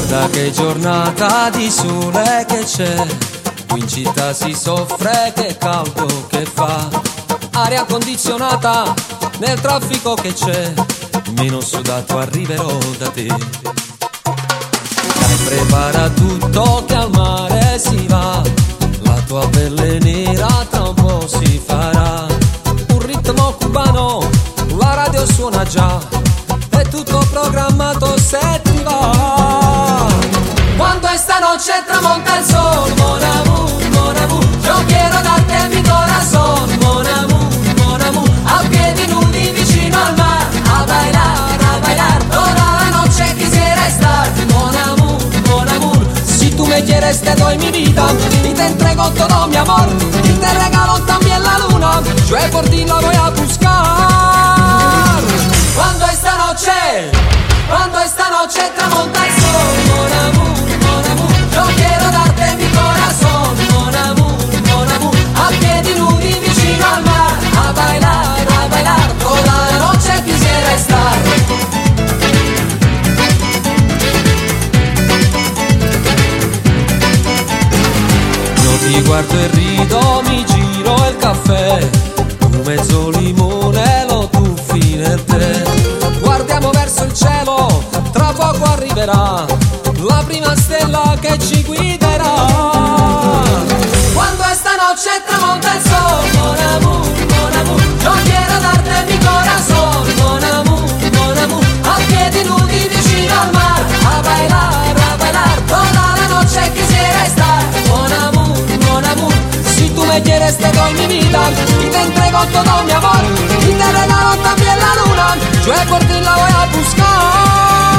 Guarda che giornata di sole che c'è, qui in città si soffre, che caldo che fa. Aria condizionata nel traffico che c'è, meno sudato arriverò da te. Dai, prepara tutto che al mare si va, la tua pelle nera tra un po' si farà. Un ritmo cubano, la radio suona già, è tutto programmato se ti va. Quando esta noche tramonta el sol, mon amour, yo quiero darte mi corazón, mon amour, a piedi nudi vicino al mar, a bailar, toda la noche quisiera estar, mon amour, si tú me quieres te doy mi vida, y te entrego todo mi amor, y te regalo también la luna, yo por ti la voy a buscar. Cuando esta noche tramonta el sol, mon amour, yo quiero darte mi corazón, mon amour, a piedi nudi vicino al mar, a bailar, toda la noche quisiera estar. Io ti guardo e rido, mi giro il caffè, tu mezzo limone lo tuffi nel tè. Guardiamo verso il cielo, tra poco arriverà la prima stella che ci guiderà. Quando esta noche tramonta el sol, mon amour, yo quiero darte mi corazón, mon amour, a piedi nudi vicino al mar, a bailar, toda la noche quisiera estar, mon amour, si tú me quieres te doy mi vida, y te entrego todo mi amor, y te regalo también la luna, yo por ti la voy a buscar.